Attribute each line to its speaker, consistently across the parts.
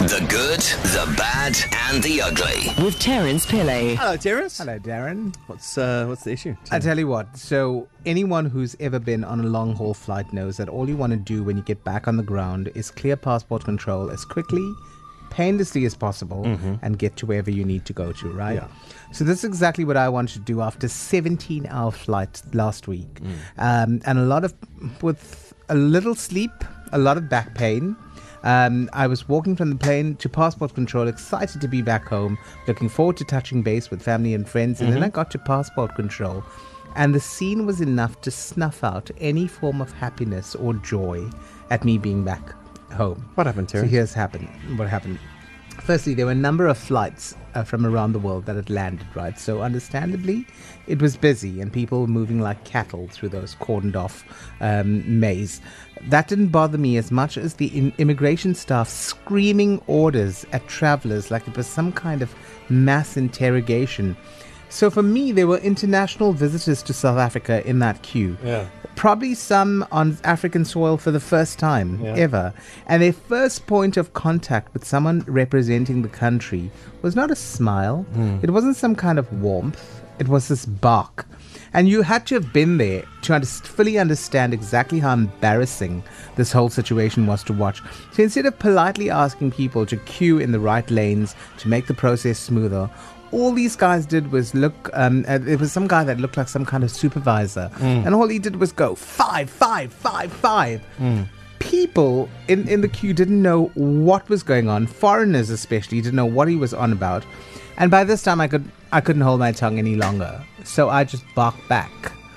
Speaker 1: The good, the bad, and the ugly.
Speaker 2: With Terence Pillay.
Speaker 3: Hello, Terence.
Speaker 4: Hello, Darren.
Speaker 3: What's the issue?
Speaker 4: I tell you what, so anyone who's ever been on a long-haul flight knows that all you want to do when you get back on the ground is clear passport control as quickly, painlessly as possible, and get to wherever you need to go to, right?
Speaker 3: Yeah.
Speaker 4: So this is exactly what I wanted to do after 17-hour flight last week. And with a little sleep, a lot of back pain. I was walking from the plane to passport control, excited to be back home, looking forward to touching base with family and friends. And then I got to passport control, and the scene was enough to snuff out any form of happiness or joy at me being back home.
Speaker 3: What happened,
Speaker 4: So
Speaker 3: Terence?
Speaker 4: here's what happened. Firstly, there were a number of flights from around the world that had landed, right? So understandably, it was busy and people were moving like cattle through those cordoned off maze. That didn't bother me as much as the immigration staff screaming orders at travelers like it was some kind of mass interrogation. So for me, there were international visitors to South Africa in that queue.
Speaker 3: Yeah.
Speaker 4: Probably some on African soil for the first time ever. And their first point of contact with someone representing the country was not a smile. It wasn't some kind of warmth. It was this bark. And you had to have been there to fully understand exactly how embarrassing this whole situation was to watch. So instead of politely asking people to queue in the right lanes to make the process smoother, all these guys did was look, it was some guy that looked like some kind of supervisor. And all he did was go, 5, 5, 5, 5. People in the queue didn't know what was going on. Foreigners especially didn't know what he was on about. And by this time I couldn't hold my tongue any longer. So I just barked back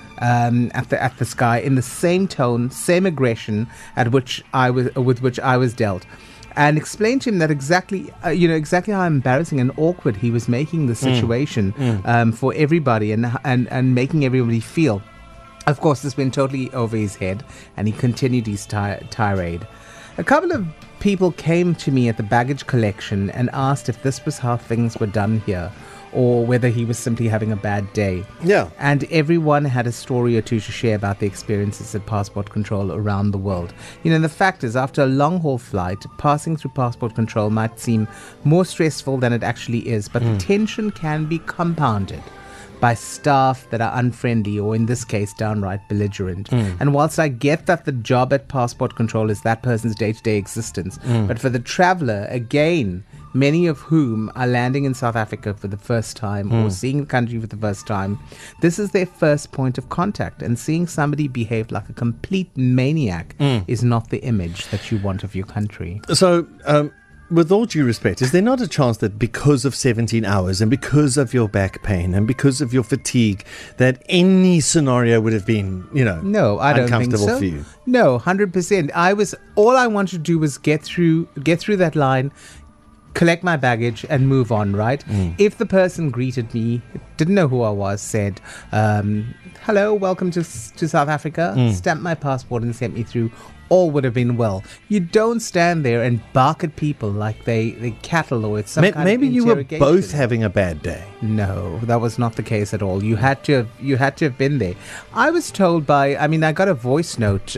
Speaker 4: at the sky in the same tone, same aggression with which I was dealt. And explained to him that exactly how embarrassing and awkward he was making the situation for everybody and making everybody feel. Of course, this went totally over his head, and he continued his tirade. A couple of people came to me at the baggage collection and asked if this was how things were done here, or whether he was simply having a bad day.
Speaker 3: Yeah.
Speaker 4: And everyone had a story or two to share about the experiences at passport control around the world. The fact is, after a long-haul flight, passing through passport control might seem more stressful than it actually is, but the tension can be compounded by staff that are unfriendly, or in this case, downright belligerent. And whilst I get that the job at passport control is that person's day-to-day existence, but for the traveller, again, many of whom are landing in South Africa for the first time or seeing the country for the first time, this is their first point of contact. And seeing somebody behave like a complete maniac is not the image that you want of your country.
Speaker 3: So, with all due respect, is there not a chance that because of 17 hours and because of your back pain and because of your fatigue, that any scenario would have been,
Speaker 4: No, I don't think
Speaker 3: uncomfortable
Speaker 4: so.
Speaker 3: for you?
Speaker 4: No, 100%. All I wanted to do was get through that line, collect my baggage and move on, right? If the person greeted me, didn't know who I was, said, hello, welcome to South Africa, stamped my passport and sent me through, all would have been well. You don't stand there and bark at people like they cattle or it's some kind
Speaker 3: Maybe
Speaker 4: of
Speaker 3: you were
Speaker 4: interrogation.
Speaker 3: both having a bad day.
Speaker 4: No, that was not the case at all. You had to have been there. I was told I got a voice note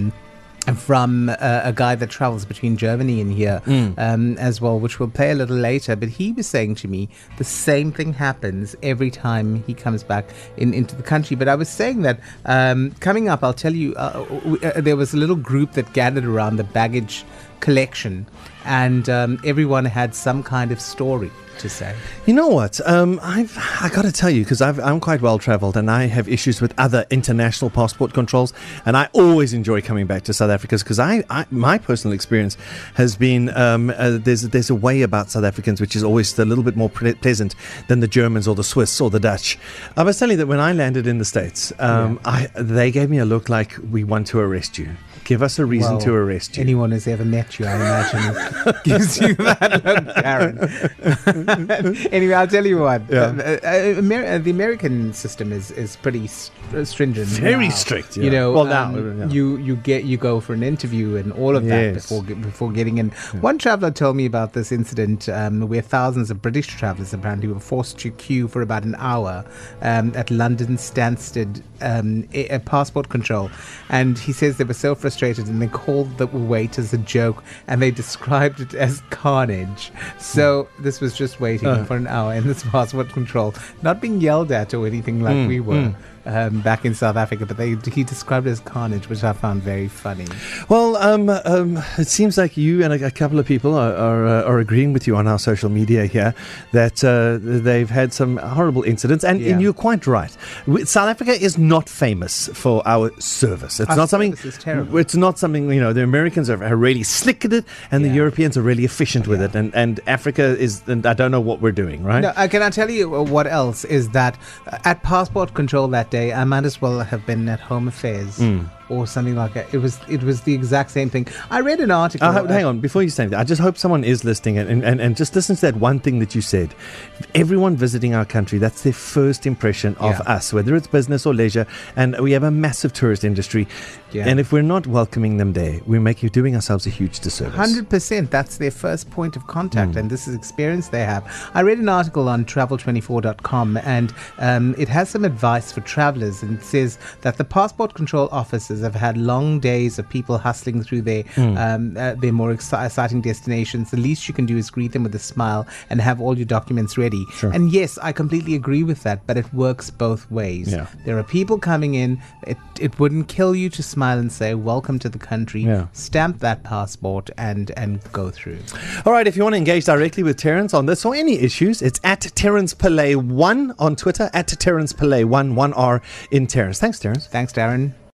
Speaker 4: from a guy that travels between Germany and here as well, which we'll play a little later. But he was saying to me the same thing happens every time he comes back into the country. But I was saying that coming up, I'll tell you, there was a little group that gathered around the baggage collection, and everyone had some kind of story to say.
Speaker 3: You know what? I got to tell you, because I'm quite well traveled and I have issues with other international passport controls, and I always enjoy coming back to South Africa because my personal experience has been there's a way about South Africans which is always a little bit more pleasant than the Germans or the Swiss or the Dutch. I was telling you that when I landed in the States, they gave me a look like, we want to arrest you. Give us a reason to arrest you.
Speaker 4: Anyone who's ever met you, I imagine, gives you that look, Darren. Anyway, I'll tell you what.
Speaker 3: Yeah.
Speaker 4: The American system is pretty stringent.
Speaker 3: Very
Speaker 4: now.
Speaker 3: strict. Yeah.
Speaker 4: You know,
Speaker 3: well, now
Speaker 4: you go for an interview and all of that
Speaker 3: Yes.
Speaker 4: before getting in. One traveller told me about this incident where thousands of British travellers apparently were forced to queue for about an hour at London Stansted passport control, and he says they were so frustrated and they called the wait as a joke and they described it as carnage. So this was just waiting for an hour in this passport control, not being yelled at or anything like we were. Back in South Africa, but he described it as carnage, which I found very funny.
Speaker 3: Well, it seems like you and a couple of people are agreeing with you on our social media here that they've had some horrible incidents, and you're quite right. South Africa is not famous for our service. It's not something.
Speaker 4: Service is terrible.
Speaker 3: It's not something. The Americans are really slick at it, and the Europeans are really efficient with it, and Africa is. And I don't know what we're doing, right?
Speaker 4: No, can I tell you what else is that at passport control that day, I might as well have been at Home Affairs or something like that. It was the exact same thing. I read an article.
Speaker 3: Hang on, before you say that, I just hope someone is listening and just listen to that one thing that you said. Everyone visiting our country, that's their first impression of us, whether it's business or leisure, and we have a massive tourist industry. Yeah. And if we're not welcoming them there, we're doing ourselves a huge disservice.
Speaker 4: 100%. That's their first point of contact, and this is experience they have. I read an article on travel24.com, and it has some advice for travelers, and it says that the passport control officers have had long days of people hustling through their more exciting destinations. The least you can do is greet them with a smile and have all your documents ready.
Speaker 3: Sure.
Speaker 4: And yes, I completely agree with that, but it works both ways.
Speaker 3: Yeah.
Speaker 4: There are people coming in. It wouldn't kill you to smile and say, welcome to the country, stamp that passport and go through.
Speaker 3: All right, if you want to engage directly with Terence on this or any issues, it's at Terence Pillay 1 on Twitter, at Terence Pillay 1 R in Terence. Thanks, Terence.
Speaker 4: Thanks, Darren.